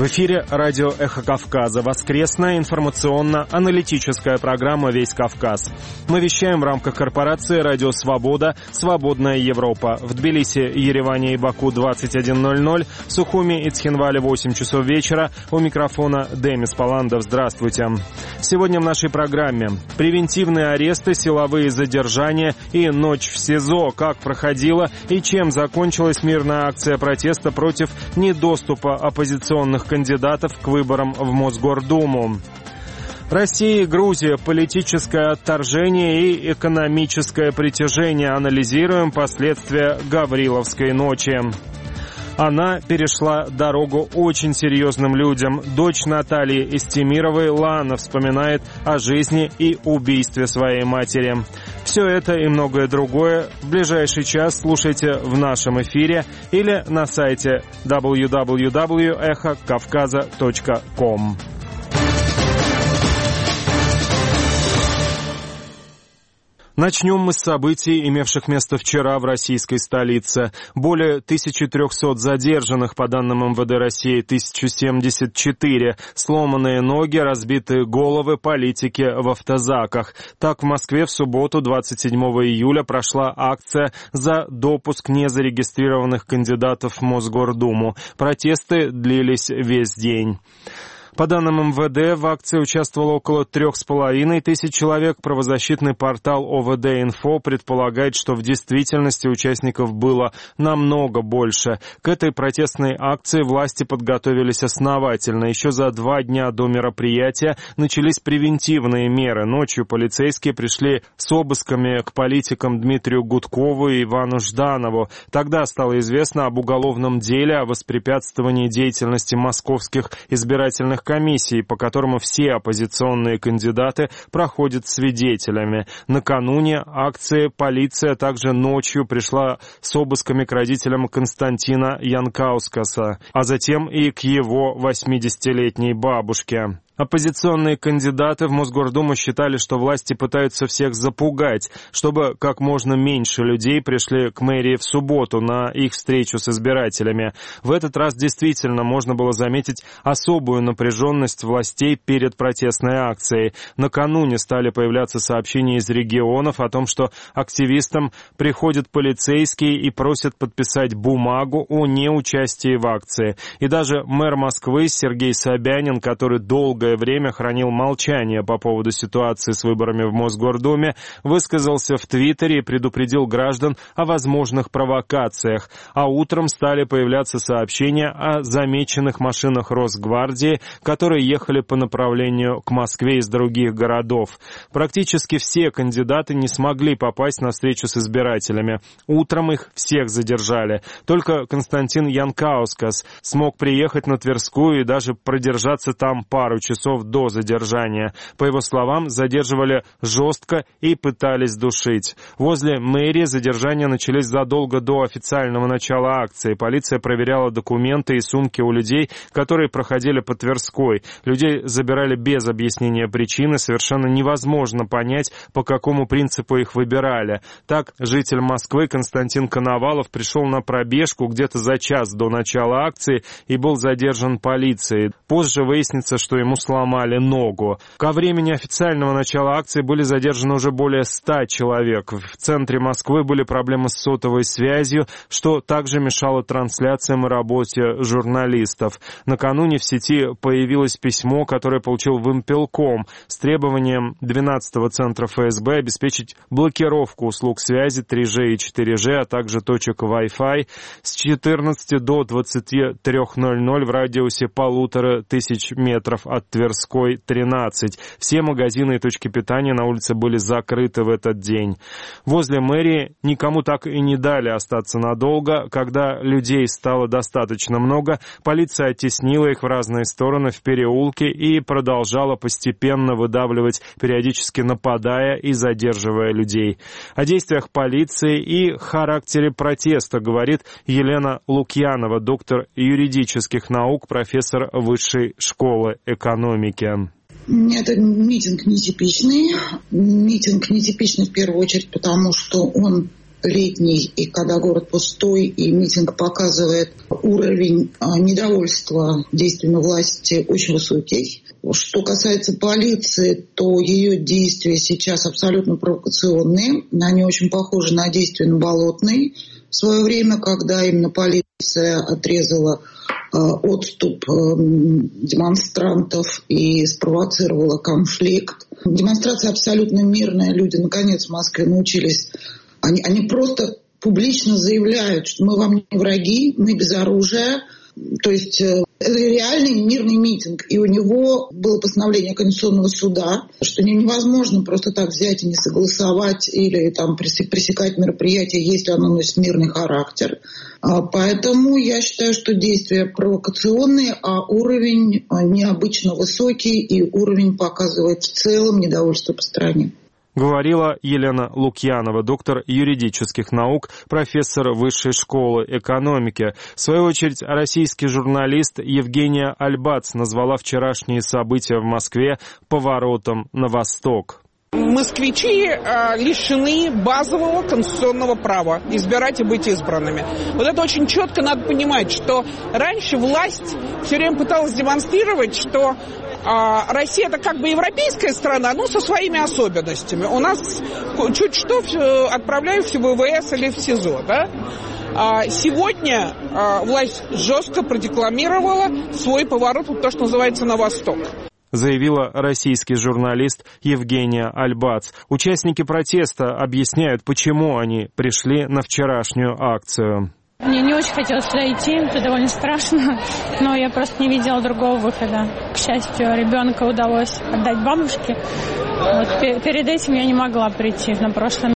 В эфире радио «Эхо Кавказа». Воскресная информационно-аналитическая программа «Весь Кавказ». Мы вещаем в рамках корпорации «Радио Свобода. Свободная Европа». В Тбилиси, Ереване и Баку 21:00, в Сухуми и Цхинвале 8 часов вечера. У микрофона Демис Паландов. Здравствуйте. Сегодня в нашей программе превентивные аресты, силовые задержания и ночь в СИЗО. Как проходила и чем закончилась мирная акция протеста против недоступа оппозиционных кандидатов к выборам в Мосгордуму. Россия и Грузия. Политическое отторжение и экономическое притяжение. Анализируем последствия Гавриловской ночи. Она перешла дорогу очень серьезным людям. Дочь Натальи Истемировой, Лана, вспоминает о жизни и убийстве своей матери. Все это и многое другое в ближайший час слушайте в нашем эфире или на сайте www.эхокавказа.ком. Начнем мы с событий, имевших место вчера в российской столице. Более 1300 задержанных, по данным МВД России, 1074. Сломанные ноги, разбитые головы, политики в автозаках. Так, в Москве в субботу, 27 июля, прошла акция за допуск незарегистрированных кандидатов в Мосгордуму. Протесты длились весь день. По данным МВД, в акции участвовало около 3500 человек. Правозащитный портал ОВД-Инфо предполагает, что в действительности участников было намного больше. К этой протестной акции власти подготовились основательно. Еще за 2 дня до мероприятия начались превентивные меры. Ночью полицейские пришли с обысками к политикам Дмитрию Гудкову и Ивану Жданову. Тогда стало известно об уголовном деле о воспрепятствовании деятельности московских избирательных комиссий, по которому все оппозиционные кандидаты проходят свидетелями. Накануне акции полиция также ночью пришла с обысками к родителям Константина Янкаускаса, а затем и к его 80-летней бабушке. Оппозиционные кандидаты в Мосгордуму считали, что власти пытаются всех запугать, чтобы как можно меньше людей пришли к мэрии в субботу на их встречу с избирателями. В этот раз действительно можно было заметить особую напряженность властей перед протестной акцией. Накануне стали появляться сообщения из регионов о том, что активистам приходят полицейские и просят подписать бумагу о неучастии в акции. И даже мэр Москвы Сергей Собянин, который долгое время хранил молчание по поводу ситуации с выборами в Мосгордуме, высказался в Твиттере и предупредил граждан о возможных провокациях. А утром стали появляться сообщения о замеченных машинах Росгвардии, которые ехали по направлению к Москве из других городов. Практически все кандидаты не смогли попасть на встречу с избирателями. Утром их всех задержали. Только Константин Янкаускас смог приехать на Тверскую и даже продержаться там пару часов до задержания. По его словам, задерживали жестко и пытались душить. Возле мэрии задержания начались задолго до официального начала акции. Полиция проверяла документы и сумки у людей, которые проходили по Тверской. Людей забирали без объяснения причины. Совершенно невозможно понять, по какому принципу их выбирали. Так, житель Москвы Константин Коновалов пришел на пробежку где-то за час до начала акции и был задержан полицией. Позже выяснится, что ему сломали ногу. Ко времени официального начала акции были задержаны уже более 100 человек. В центре Москвы были проблемы с сотовой связью, что также мешало трансляциям и работе журналистов. Накануне в сети появилось письмо, которое получил Вымпелком с требованием 12-го центра ФСБ обеспечить блокировку услуг связи 3G и 4G, а также точек Wi-Fi с 14 до 23:00 в радиусе 1500 метров от Тверской, 13. Все магазины и точки питания на улице были закрыты в этот день. Возле мэрии никому так и не дали остаться надолго. Когда людей стало достаточно много, полиция оттеснила их в разные стороны в переулки и продолжала постепенно выдавливать, периодически нападая и задерживая людей. О действиях полиции и характере протеста говорит Елена Лукьянова, доктор юридических наук, профессор Высшей школы экономики. Это митинг нетипичный. Митинг нетипичный в первую очередь, потому что он летний, и когда город пустой, и митинг показывает уровень недовольства действиями власти очень высокий. Что касается полиции, то ее действия сейчас абсолютно провокационные. Они очень похожи на действия на Болотной в свое время, когда именно полиция отрезала отступ демонстрантов и спровоцировала конфликт. Демонстрация абсолютно мирная. Люди, наконец, в Москве научились. Они просто публично заявляют, что мы вам не враги, мы без оружия. То есть это реальный мирный митинг. И у него было постановление Конституционного суда, что невозможно просто так взять и не согласовать или там пресекать мероприятие, если оно носит мирный характер. Поэтому я считаю, что действия провокационные, а уровень необычно высокий, и уровень показывает в целом недовольство по стране. Говорила Елена Лукьянова, доктор юридических наук, профессор Высшей школы экономики. В свою очередь, российский журналист Евгения Альбац назвала вчерашние события в Москве поворотом на восток. Москвичи лишены базового конституционного права избирать и быть избранными. Вот это очень четко надо понимать, что раньше власть все время пыталась демонстрировать, что Россия — это как бы европейская страна, но со своими особенностями. У нас чуть что отправляют в ВВС или в СИЗО, да? Сегодня власть жестко продекламировала свой поворот, то, что называется, на восток. Заявила российский журналист Евгения Альбац. Участники протеста объясняют, почему они пришли на вчерашнюю акцию. Мне не очень хотелось сюда идти, это довольно страшно, но я просто не видела другого выхода. К счастью, ребенка удалось отдать бабушке. Вот, перед этим я не могла прийти на прошлом